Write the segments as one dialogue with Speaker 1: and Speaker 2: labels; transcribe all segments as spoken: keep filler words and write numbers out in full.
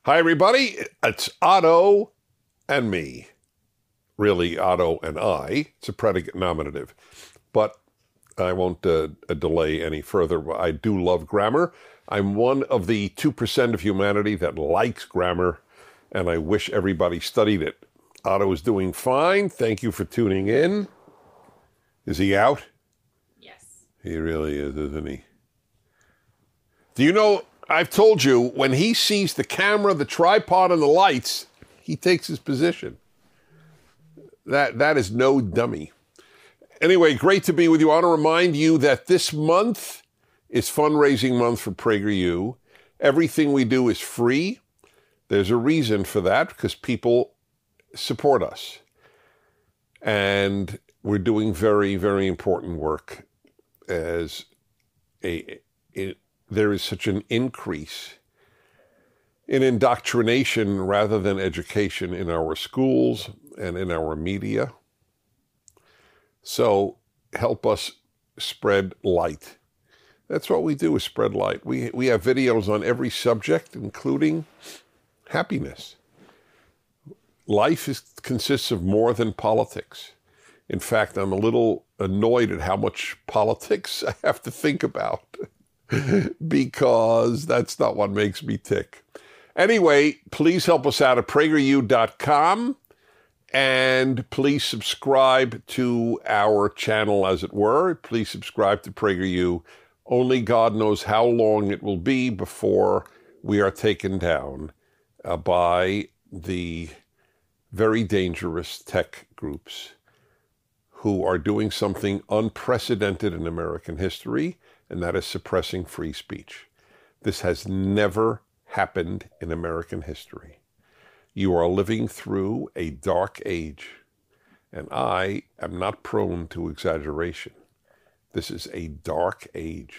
Speaker 1: Hi, everybody. It's Otto and me. Really, Otto and I. It's a predicate nominative. But I won't uh, delay any further. I do love grammar. I'm one of the two percent of humanity that likes grammar, and I wish everybody studied it. Otto is doing fine. Thank you for tuning in. Is he out?
Speaker 2: Yes.
Speaker 1: He really is, isn't he? Do you know, I've told you, when he sees the camera, the tripod, and the lights, he takes his position. That That is no dummy. Anyway, great to be with you. I want to remind you that this month is fundraising month for PragerU. Everything we do is free. There's a reason for that, because people support us. And we're doing very, very important work as a... a there is such an increase in indoctrination rather than education in our schools and in our media. So help us spread light. That's what we do, is spread light. We we have videos on every subject, including happiness. Life is, consists of more than politics. In fact, I'm a little annoyed at how much politics I have to think about. Because that's not what makes me tick. Anyway, please help us out at prageru dot com, and please subscribe to our channel, as it were. Please subscribe to PragerU. Only God knows how long it will be before we are taken down uh, by the very dangerous tech groups who are doing something unprecedented in American history, and that is suppressing free speech. This has never happened in American history. You are living through a dark age, and I am not prone to exaggeration. This is a dark age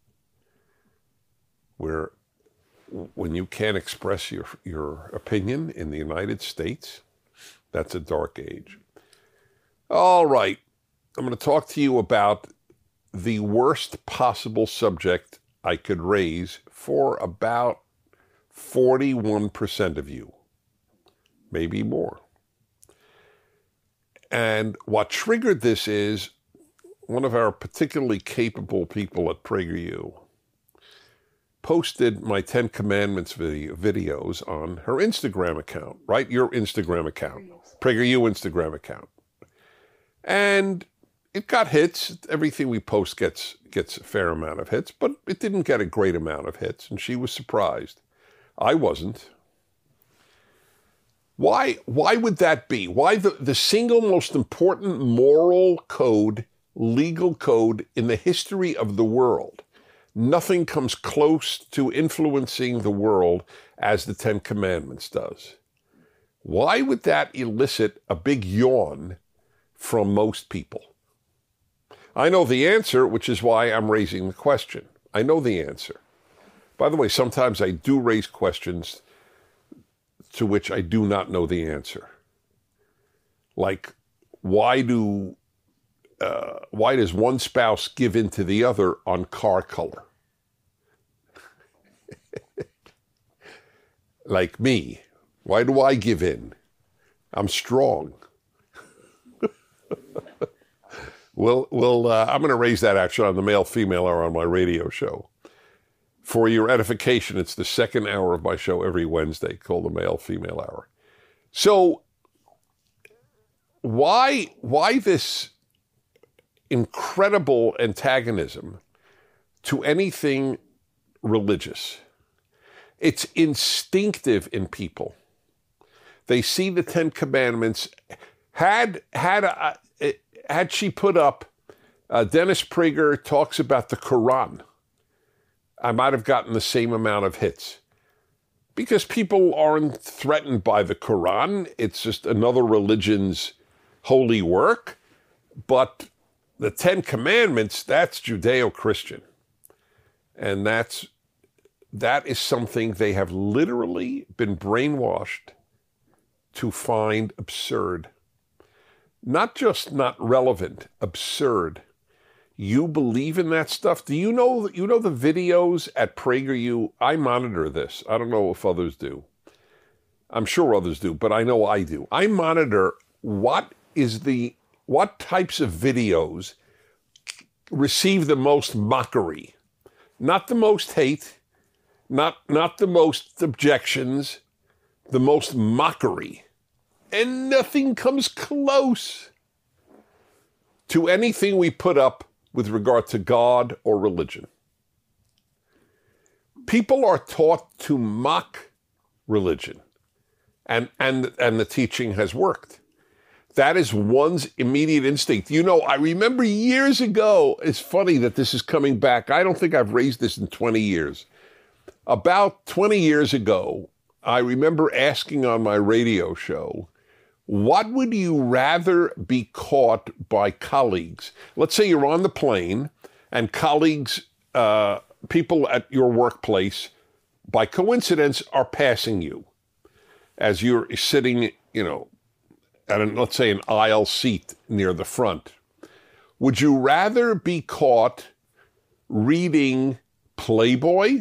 Speaker 1: where when you can't express your, your opinion in the United States, that's a dark age. All right, I'm going to talk to you about the worst possible subject I could raise for about forty-one percent of you, maybe more. And what triggered this is one of our particularly capable people at PragerU posted my Ten Commandments video, videos on her Instagram account, right? Your Instagram account, PragerU Instagram account. And it got hits. Everything we post gets gets a fair amount of hits, but it didn't get a great amount of hits, and she was surprised. I wasn't. Why, why would that be? Why the, the single most important moral code, legal code in the history of the world? Nothing comes close to influencing the world as the Ten Commandments does. Why would that elicit a big yawn from most people? I know the answer, which is why I'm raising the question. I know the answer. By the way, sometimes I do raise questions to which I do not know the answer. Like, why do uh, why does one spouse give in to the other on car color? Like me, why do I give in? I'm strong. Well, well, uh, I'm going to raise that actually on the male-female hour on my radio show. For your edification, it's the second hour of my show every Wednesday called the male-female hour. So why, why this incredible antagonism to anything religious? It's instinctive in people. They see the Ten Commandments. Had, had a... Had she put up, uh, Dennis Prager talks about the Quran, I might have gotten the same amount of hits. Because people aren't threatened by the Quran. It's just another religion's holy work. But the Ten Commandments, that's Judeo-Christian. And that's that is something they have literally been brainwashed to find absurd. Not just not relevant, absurd. You believe in that stuff? Do you know you know the videos at PragerU? I monitor this. I don't know if others do. I'm sure others do, but I know I do. I monitor what is the what types of videos receive the most mockery, not the most hate, not not the most objections, the most mockery. And nothing comes close to anything we put up with regard to God or religion. People are taught to mock religion, and, and, and the teaching has worked. That is one's immediate instinct. You know, I remember years ago, it's funny that this is coming back. I don't think I've raised this in twenty years. About twenty years ago, I remember asking on my radio show, what would you rather be caught by colleagues? Let's say you're on the plane and colleagues, uh, people at your workplace, by coincidence, are passing you as you're sitting, you know, at an, let's say an aisle seat near the front. Would you rather be caught reading Playboy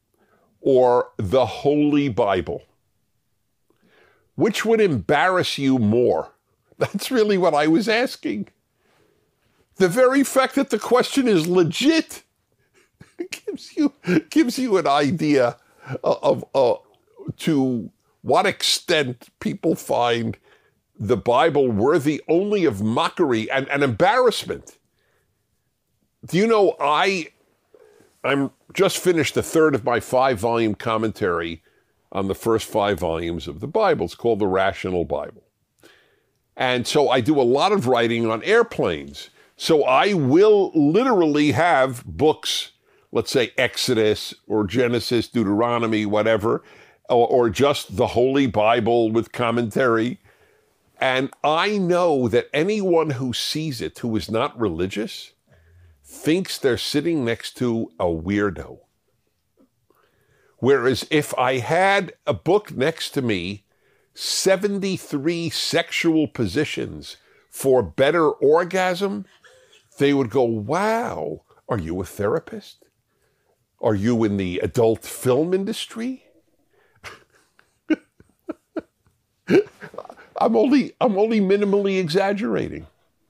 Speaker 1: or the Holy Bible? Which would embarrass you more? That's really what I was asking. The very fact that the question is legit gives you gives you an idea of uh, to what extent people find the Bible worthy only of mockery and, and embarrassment. Do you know, I I'm just finished the third of my five-volume commentary on the first five volumes of the Bible. It's called the Rational Bible. And so I do a lot of writing on airplanes. So I will literally have books, let's say Exodus or Genesis, Deuteronomy, whatever, or, or just the Holy Bible with commentary. And I know that anyone who sees it who is not religious thinks they're sitting next to a weirdo. Whereas if I had a book next to me, seventy-three sexual positions for better orgasm, they would go, wow, are you a therapist? Are you in the adult film industry? I'm only, I'm only minimally exaggerating.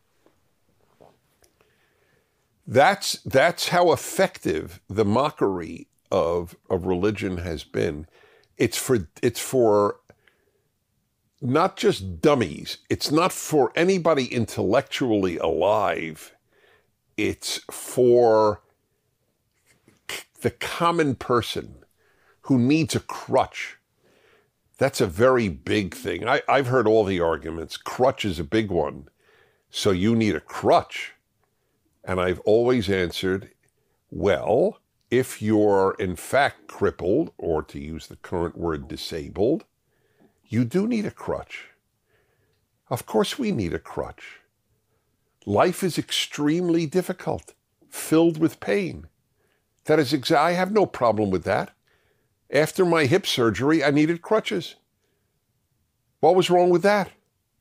Speaker 1: That's, that's how effective the mockery of, of religion has been. It's for, it's for not just dummies. It's not for anybody intellectually alive. It's for the common person who needs a crutch. That's a very big thing. I, I've heard all the arguments. Crutch is a big one. So you need a crutch. And I've always answered, well, if you're in fact crippled, or to use the current word, disabled, you do need a crutch. Of course we need a crutch. Life is extremely difficult, filled with pain. That is exa- I have no problem with that. After my hip surgery, I needed crutches. What was wrong with that?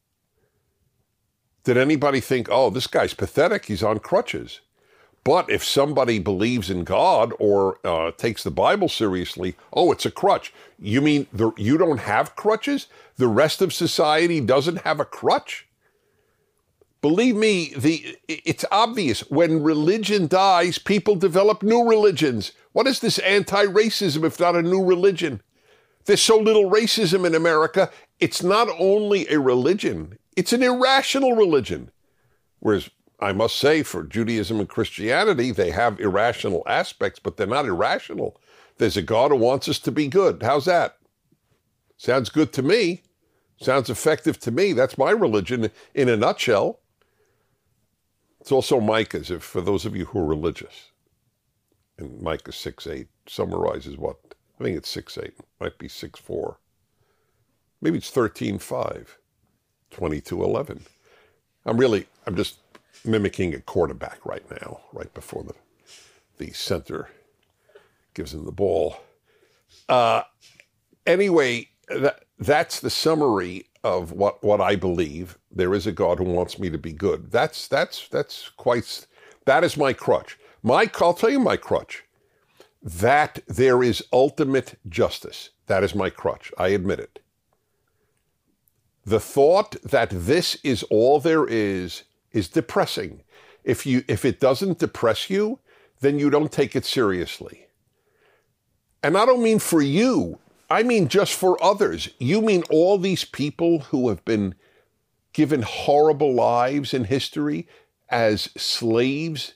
Speaker 1: Did anybody think, oh, this guy's pathetic, he's on crutches? But if somebody believes in God or uh, takes the Bible seriously, oh, it's a crutch. You mean the, you don't have crutches? The rest of society doesn't have a crutch? Believe me, the it's obvious. When religion dies, people develop new religions. What is this anti-racism if not a new religion? There's so little racism in America. It's not only a religion, it's an irrational religion. Whereas I must say for Judaism and Christianity, they have irrational aspects, but they're not irrational. There's a God who wants us to be good. How's that? Sounds good to me. Sounds effective to me. That's my religion in a nutshell. It's also Micah's, if for those of you who are religious. And Micah six eight summarizes what? I think it's six eight. Might be six four. Maybe it's thirteen five. twenty-two eleven. I'm really, I'm just mimicking a quarterback right now, right before the, the center gives him the ball. Uh, anyway, that, that's the summary of what, what I believe. There is a God who wants me to be good. That's, that's, that's quite, that is my crutch. My, I'll tell you my crutch. That there is ultimate justice. That is my crutch. I admit it. The thought that this is all there is is depressing. If you if it doesn't depress you, then you don't take it seriously. And I don't mean for you. I mean just for others. You mean all these people who have been given horrible lives in history as slaves,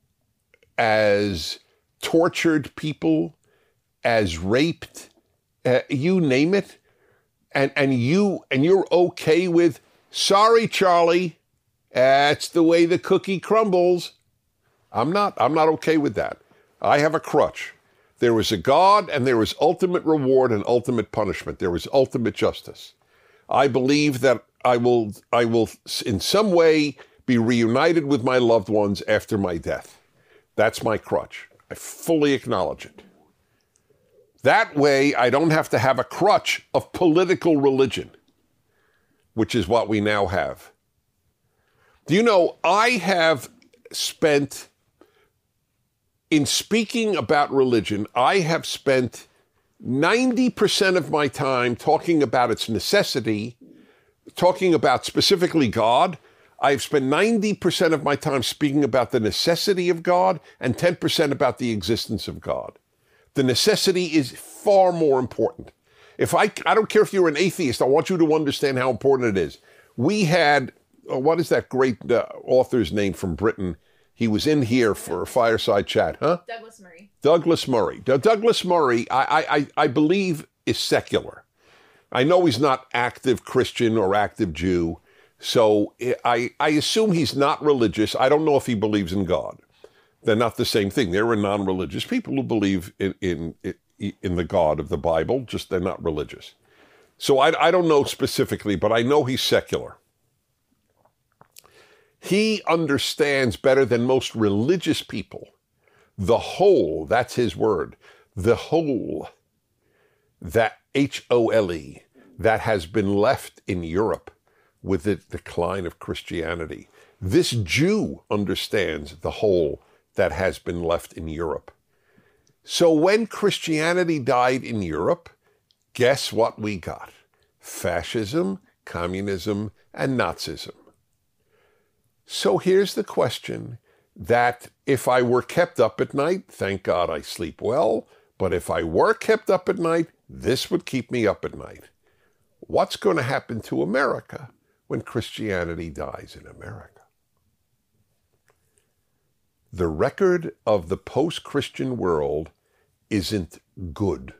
Speaker 1: as tortured people, as raped, uh, you name it, and and you and you're okay with, sorry, Charlie, that's the way the cookie crumbles. I'm not. I'm not okay with that. I have a crutch. There is a God, and there is ultimate reward and ultimate punishment. There is ultimate justice. I believe that I will, I will in some way be reunited with my loved ones after my death. That's my crutch. I fully acknowledge it. That way, I don't have to have a crutch of political religion, which is what we now have. Do you know, I have spent, in speaking about religion, I have spent ninety percent of my time talking about its necessity, talking about specifically God. I've spent ninety percent of my time speaking about the necessity of God and ten percent about the existence of God. The necessity is far more important. If I, I don't care if you're an atheist, I want you to understand how important it is. We had, uh, what is that great uh, author's name from Britain? He was in here for a fireside chat, huh?
Speaker 2: Douglas Murray.
Speaker 1: Douglas Murray. D- Douglas Murray, I, I, I believe, is secular. I know he's not active Christian or active Jew, so I, I assume he's not religious. I don't know if he believes in God. They're not the same thing. There are non-religious people who believe in, in, in the God of the Bible, just they're not religious. So I, I don't know specifically, but I know he's secular. He understands better than most religious people the whole, that's his word, the whole, that H O L E, that has been left in Europe with the decline of Christianity. This Jew understands the whole that has been left in Europe. So when Christianity died in Europe, guess what we got? Fascism, communism, and Nazism. So here's the question that if I were kept up at night, thank God I sleep well, but if I were kept up at night, this would keep me up at night. What's going to happen to America when Christianity dies in America? The record of the post-Christian world isn't good.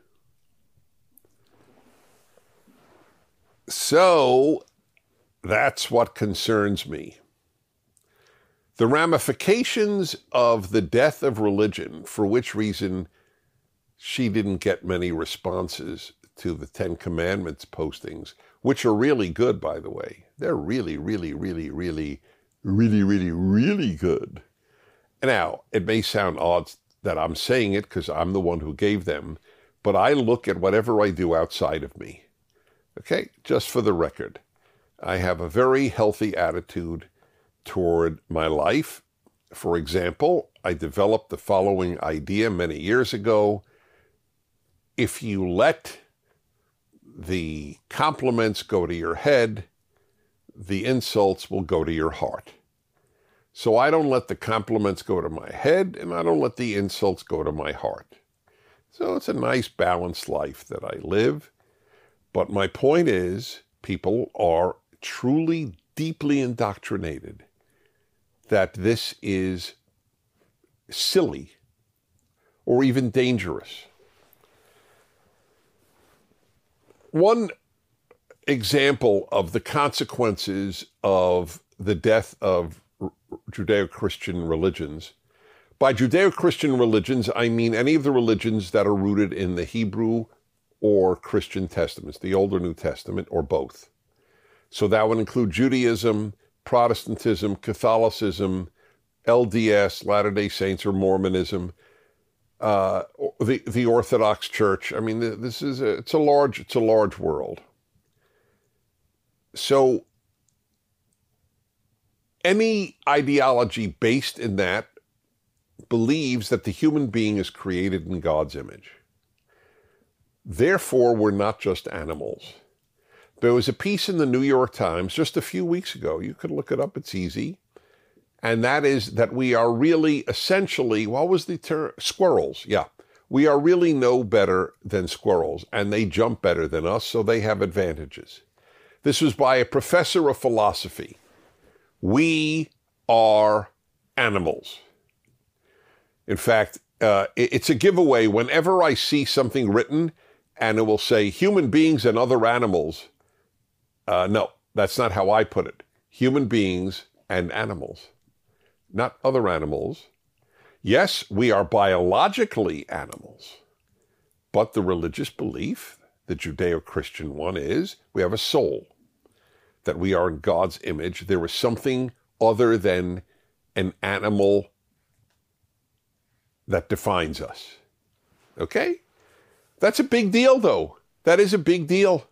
Speaker 1: So that's what concerns me. The ramifications of the death of religion, for which reason she didn't get many responses to the Ten Commandments postings, which are really good, by the way. They're really, really, really, really, really, really, really good. Now, it may sound odd that I'm saying it because I'm the one who gave them, but I look at whatever I do outside of me. Okay, just for the record, I have a very healthy attitude toward my life. For example, I developed the following idea many years ago. If you let the compliments go to your head, the insults will go to your heart. So I don't let the compliments go to my head, and I don't let the insults go to my heart. So it's a nice balanced life that I live. But my point is, people are truly deeply indoctrinated that this is silly or even dangerous. One example of the consequences of the death of Judeo-Christian religions. By Judeo-Christian religions, I mean any of the religions that are rooted in the Hebrew or Christian testaments, the Old or New Testament, or both. So that would include Judaism, Protestantism, Catholicism, L D S, Latter-day Saints, or Mormonism, uh, the the Orthodox Church. I mean, this is a, it's a large it's a large world. So any ideology based in that believes that the human being is created in God's image. Therefore, we're not just animals. There was a piece in the New York Times just a few weeks ago. You could look it up. It's easy. And that is that we are really essentially, what was the term? Squirrels. Yeah. We are really no better than squirrels, and they jump better than us, so they have advantages. This was by a professor of philosophy. We are animals. In fact, uh, it's a giveaway. Whenever I see something written and it will say human beings and other animals, uh, no, that's not how I put it. Human beings and animals, not other animals. Yes, we are biologically animals, but the religious belief, the Judeo-Christian one, is we have a soul, that we are in God's image. There is something other than an animal that defines us. Okay? That's a big deal, though. That is a big deal.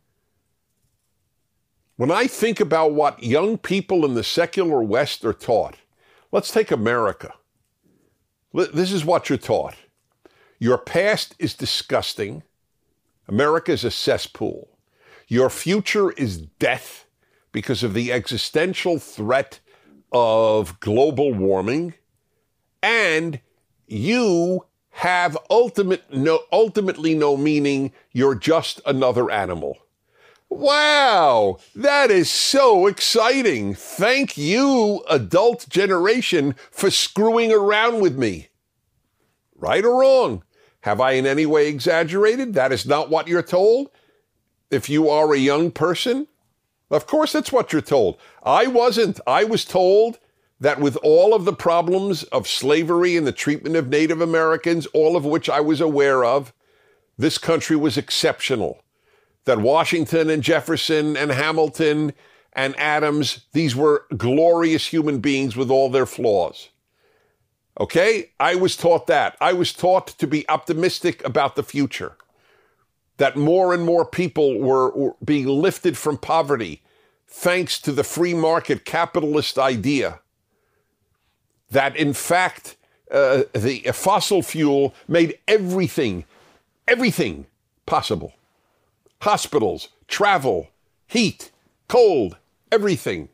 Speaker 1: When I think about what young people in the secular West are taught, let's take America. This is what you're taught. Your past is disgusting. America is a cesspool. Your future is death because of the existential threat of global warming. And you have ultimate, no, ultimately no meaning. You're just another animal. Wow, that is so exciting. Thank you, adult generation, for screwing around with me. Right or wrong? Have I in any way exaggerated? That is not what you're told. If you are a young person, of course that's what you're told. I wasn't. I was told that with all of the problems of slavery and the treatment of Native Americans, all of which I was aware of, this country was exceptional. That Washington and Jefferson and Hamilton and Adams, these were glorious human beings with all their flaws. Okay? I was taught that. I was taught to be optimistic about the future. That more and more people were, were being lifted from poverty thanks to the free market capitalist idea. That in fact, uh, the fossil fuel made everything, everything possible. Hospitals, travel, heat, cold, everything.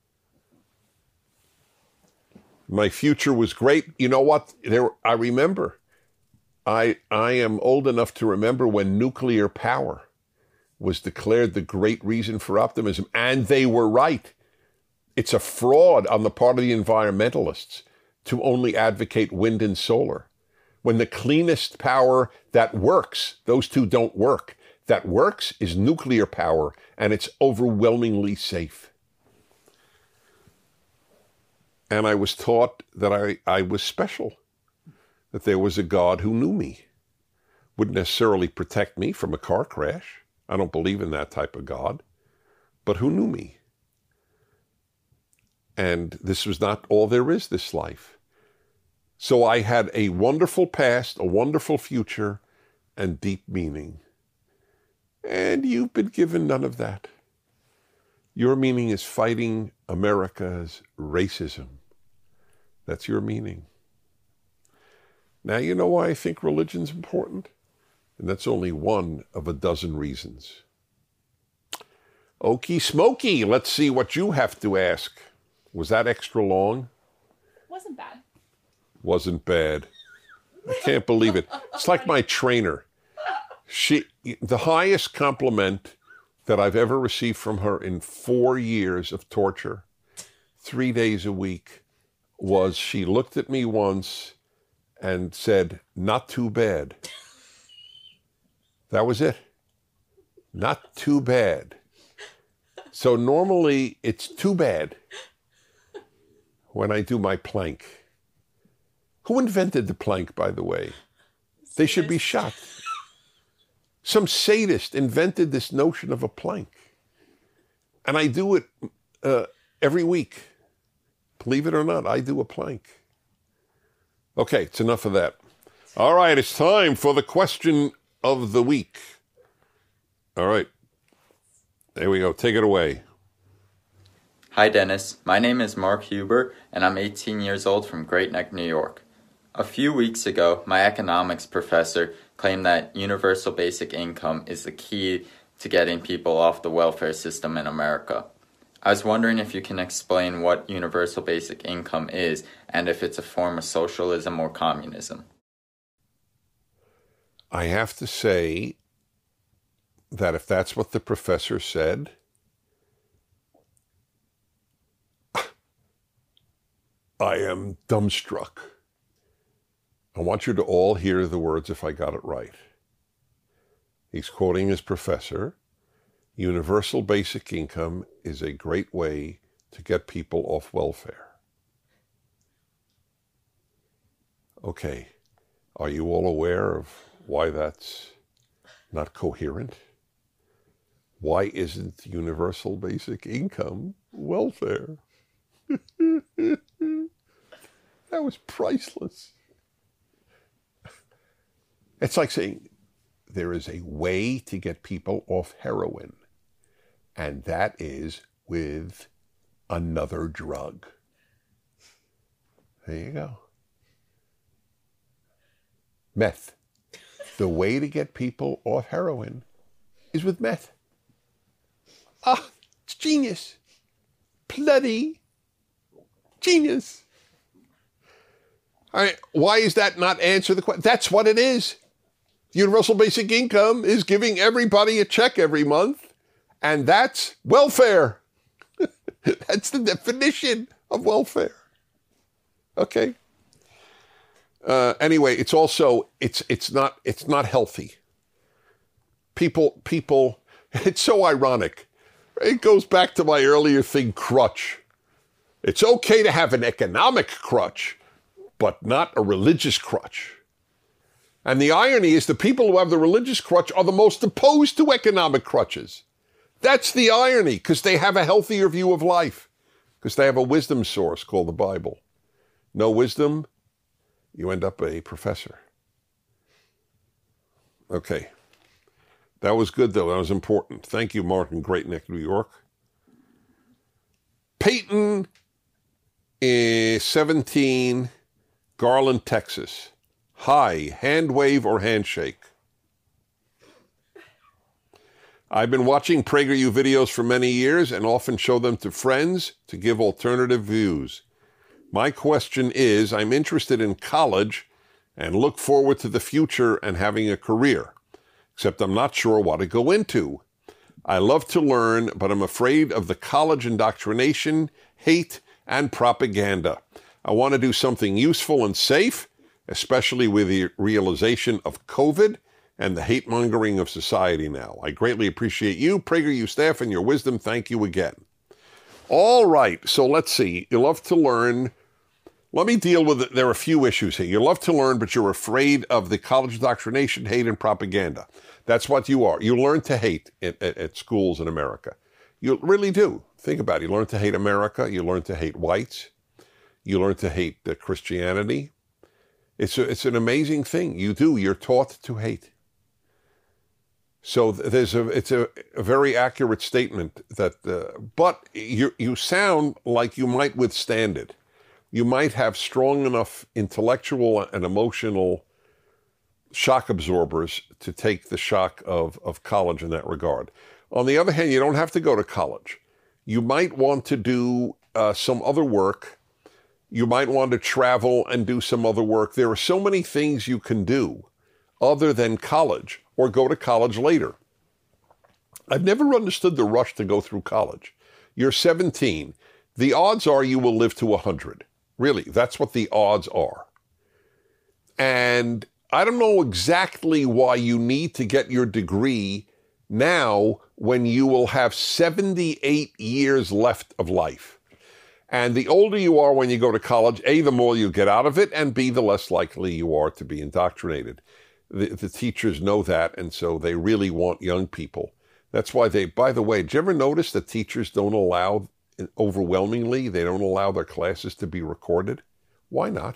Speaker 1: My future was great. You know what? There, I remember. I I am old enough to remember when nuclear power was declared the great reason for optimism, and they were right. It's a fraud on the part of the environmentalists to only advocate wind and solar. When the cleanest power that works, those two don't work. That works is nuclear power, and it's overwhelmingly safe. And I was taught that I, I was special, that there was a God who knew me, wouldn't necessarily protect me from a car crash. I don't believe in that type of God, but who knew me. And this was not all there is, this life. So I had a wonderful past, a wonderful future, and deep meaning. And you've been given none of that. Your meaning is fighting America's racism. That's your meaning. Now you know why I think religion's important? And that's only one of a dozen reasons. Okie smoky, let's see what you have to ask. Was that extra long?
Speaker 2: Wasn't bad.
Speaker 1: Wasn't bad. I can't believe it. It's like my trainer. She, the highest compliment that I've ever received from her in four years of torture, three days a week, was she looked at me once and said, "Not too bad." That was it. Not too bad. So normally it's too bad when I do my plank. Who invented the plank, by the way? They should be shot. Some sadist invented this notion of a plank. And I do it uh, every week. Believe it or not, I do a plank. Okay, it's enough of that. All right, it's time for the question of the week. All right. There we go. Take it away.
Speaker 3: Hi, Dennis. My name is Mark Huber, and I'm eighteen years old from Great Neck, New York. A few weeks ago, my economics professor claimed that universal basic income is the key to getting people off the welfare system in America. I was wondering if you can explain what universal basic income is and if it's a form of socialism or communism.
Speaker 1: I have to say that if that's what the professor said, I am dumbstruck. I want you to all hear the words if I got it right. He's quoting his professor. Universal basic income is a great way to get people off welfare. Okay, are you all aware of why that's not coherent? Why isn't universal basic income welfare? That was priceless. It's like saying there is a way to get people off heroin, and that is with another drug. There you go. Meth. The way to get people off heroin is with meth. Ah, it's genius. Bloody genius. All right, why is that not answer the question? That's what it is. Universal basic income is giving everybody a check every month, and that's welfare. That's the definition of welfare. Okay. Uh, anyway, it's also it's it's not it's not healthy. People people, it's so ironic. It goes back to my earlier thing, crutch. It's okay to have an economic crutch, but not a religious crutch. And the irony is the people who have the religious crutch are the most opposed to economic crutches. That's the irony, because they have a healthier view of life, because they have a wisdom source called the Bible. No wisdom, you end up a professor. Okay. That was good, though. That was important. Thank you, Mark in Great Neck, New York. Peyton is seventeen, Garland, Texas. Hi, hand wave or handshake? I've been watching PragerU videos for many years and often show them to friends to give alternative views. My question is, I'm interested in college and look forward to the future and having a career, except I'm not sure what to go into. I love to learn, but I'm afraid of the college indoctrination, hate, and propaganda. I want to do something useful and safe, especially with the realization of COVID and the hate-mongering of society now. I greatly appreciate you, PragerU staff, and your wisdom. Thank you again. All right, so let's see. You love to learn. Let me deal with it. There are a few issues here. You love to learn, but you're afraid of the college indoctrination, hate, and propaganda. That's what you are. You learn to hate at, at, at schools in America. You really do. Think about it. You learn to hate America. You learn to hate whites. You learn to hate uh, Christianity. It's a, it's an amazing thing. You do. You're taught to hate. So there's a it's a, a very accurate statement that, uh, but you you sound like you might withstand it. You might have strong enough intellectual and emotional shock absorbers to take the shock of, of college in that regard. On the other hand, you don't have to go to college. You might want to do uh, some other work. You might want to travel and do some other work. There are so many things you can do other than college, or go to college later. I've never understood the rush to go through college. You're seventeen. The odds are you will live to one hundred. Really, that's what the odds are. And I don't know exactly why you need to get your degree now when you will have seventy-eight years left of life. And the older you are when you go to college, A, the more you get out of it, and B, the less likely you are to be indoctrinated. The, the teachers know that, and so they really want young people. That's why they, by the way, did you ever notice that teachers don't allow, overwhelmingly, they don't allow their classes to be recorded? Why not?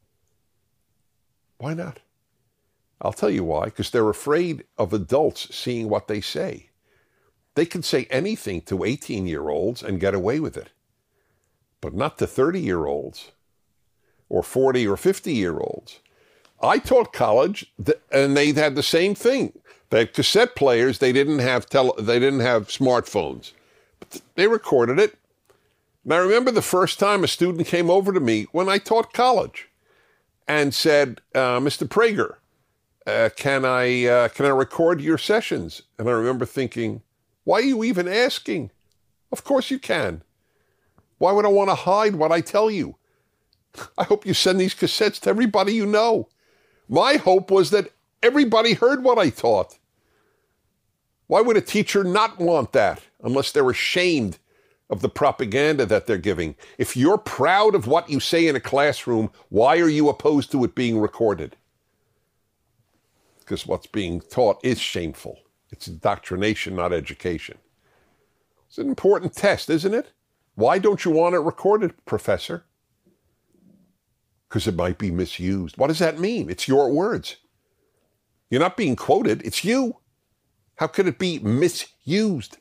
Speaker 1: Why not? I'll tell you why, because they're afraid of adults seeing what they say. They can say anything to eighteen-year-olds and get away with it, but not to thirty-year-olds or forty or fifty-year-olds. I taught college, and they had the same thing. They had cassette players. They didn't have tele, They didn't have smartphones. But they recorded it. And I remember the first time a student came over to me when I taught college and said, uh, Mister Prager, uh, can I uh, can I record your sessions? And I remember thinking, why are you even asking? Of course you can. Why would I want to hide what I tell you? I hope you send these cassettes to everybody you know. My hope was that everybody heard what I taught. Why would a teacher not want that unless they're ashamed of the propaganda that they're giving? If you're proud of what you say in a classroom, why are you opposed to it being recorded? Because what's being taught is shameful. It's indoctrination, not education. It's an important test, isn't it? Why don't you want it recorded, Professor? Because it might be misused. What does that mean? It's your words. You're not being quoted. It's you. How could it be misused?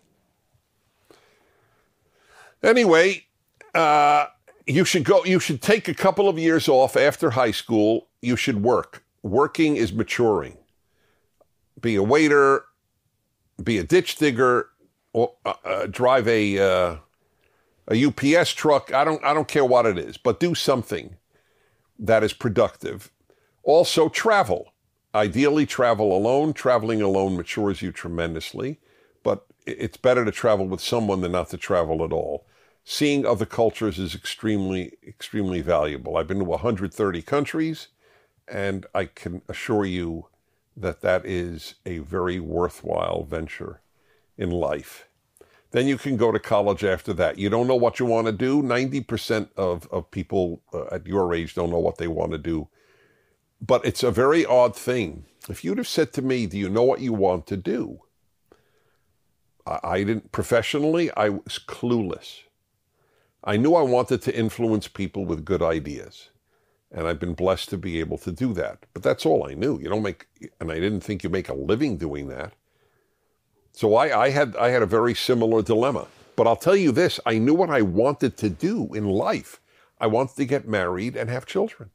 Speaker 1: Anyway, uh, you should go. You should take a couple of years off after high school. You should work. Working is maturing. Be a waiter. Be a ditch digger. Or uh, uh, drive a uh, a U P S truck. I don't. I don't care what it is, but do something that is productive. Also, travel. Ideally, travel alone. Traveling alone matures you tremendously, but it's better to travel with someone than not to travel at all. Seeing other cultures is extremely, extremely valuable. I've been to one hundred thirty countries, and I can assure you that that is a very worthwhile venture in life. Then you can go to college after that. You don't know what you want to do. ninety percent of, of people uh, at your age don't know what they want to do. But it's a very odd thing. If you'd have said to me, do you know what you want to do? I, I didn't, professionally, I was clueless. I knew I wanted to influence people with good ideas. And I've been blessed to be able to do that. But that's all I knew. You don't make, and I didn't think you make a living doing that. So I, I had I had a very similar dilemma. But I'll tell you this, I knew what I wanted to do in life. I wanted to get married and have children.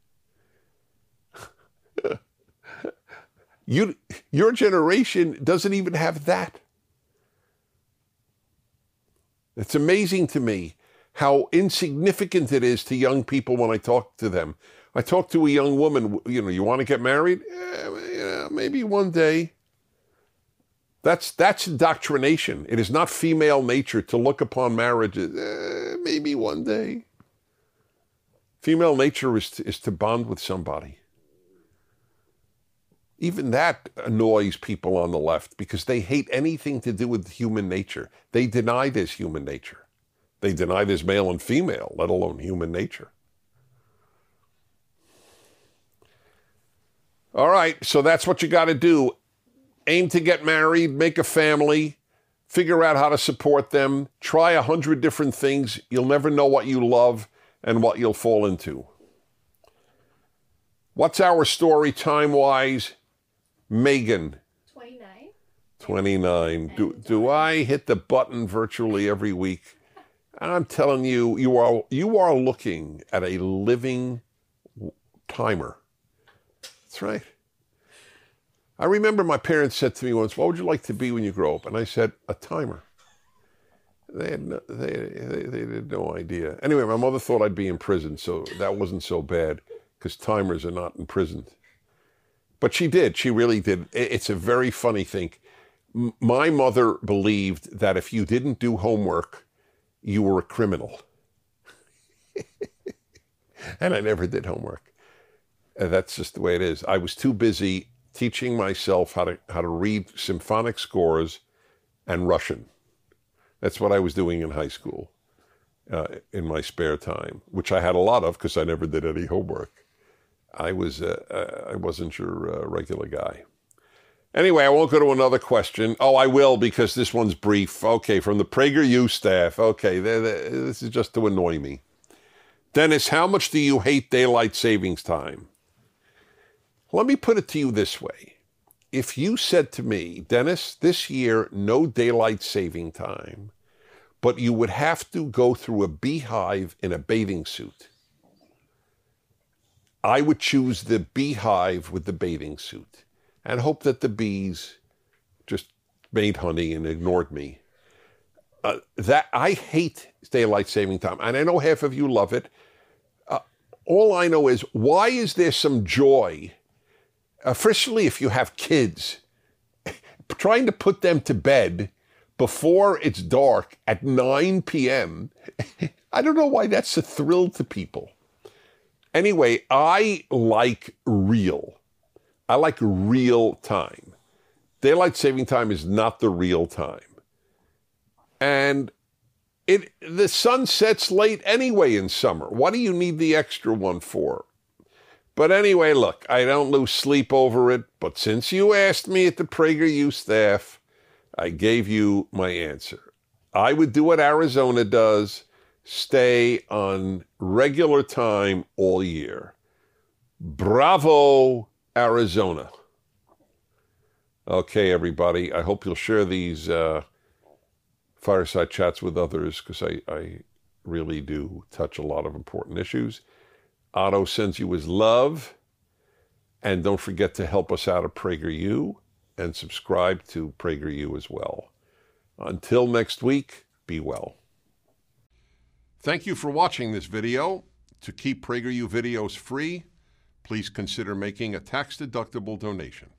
Speaker 1: you, your generation doesn't even have that. It's amazing to me how insignificant it is to young people when I talk to them. I talk to a young woman, you know, you want to get married? Eh, yeah, maybe one day. That's that's indoctrination. It is not female nature to look upon marriage as, eh, maybe one day. Female nature is to, is to bond with somebody. Even that annoys people on the left because they hate anything to do with human nature. They deny there's human nature. They deny there's male and female, let alone human nature. All right, so that's what you got to do. Aim to get married, make a family, figure out how to support them, try a hundred different things. You'll never know what you love and what you'll fall into. What's our story time-wise? Megan.
Speaker 2: twenty-nine.
Speaker 1: twenty-nine. Do, do I hit the button virtually every week? I'm telling you, you are you are looking at a living timer. That's right. I remember my parents said to me once, what would you like to be when you grow up? And I said, a timer. They had no, they, they, they had no idea. Anyway, my mother thought I'd be in prison, so that wasn't so bad because timers are not imprisoned. But she did. She really did. It's a very funny thing. My mother believed that if you didn't do homework, you were a criminal. And I never did homework. And that's just the way it is. I was too busy teaching myself how to how to read symphonic scores and Russian. That's what I was doing in high school, uh, in my spare time, which I had a lot of because I never did any homework. I was uh, I wasn't your uh, regular guy. Anyway, I won't go to another question. Oh, I will because this one's brief. Okay, from the PragerU staff. Okay, they're, they're, this is just to annoy me. Dennis, how much do you hate daylight savings time? Let me put it to you this way. If you said to me, Dennis, this year, no daylight saving time, but you would have to go through a beehive in a bathing suit, I would choose the beehive with the bathing suit and hope that the bees just made honey and ignored me. Uh, that I hate daylight saving time, and I know half of you love it. Uh, all I know is, why is there some joy, especially if you have kids, trying to put them to bed before it's dark at nine p.m.? I don't know why that's a thrill to people. Anyway, I like real. I like real time. Daylight saving time is not the real time. And it the sun sets late anyway in summer. What do you need the extra one for? But anyway, look, I don't lose sleep over it. But since you asked me at the PragerU staff, I gave you my answer. I would do what Arizona does, stay on regular time all year. Bravo, Arizona. Okay, everybody, I hope you'll share these uh, fireside chats with others, because I, I really do touch a lot of important issues. Otto sends you his love. And don't forget to help us out at PragerU and subscribe to PragerU as well. Until next week, be well. Thank you for watching this video. To keep PragerU videos free, please consider making a tax-deductible donation.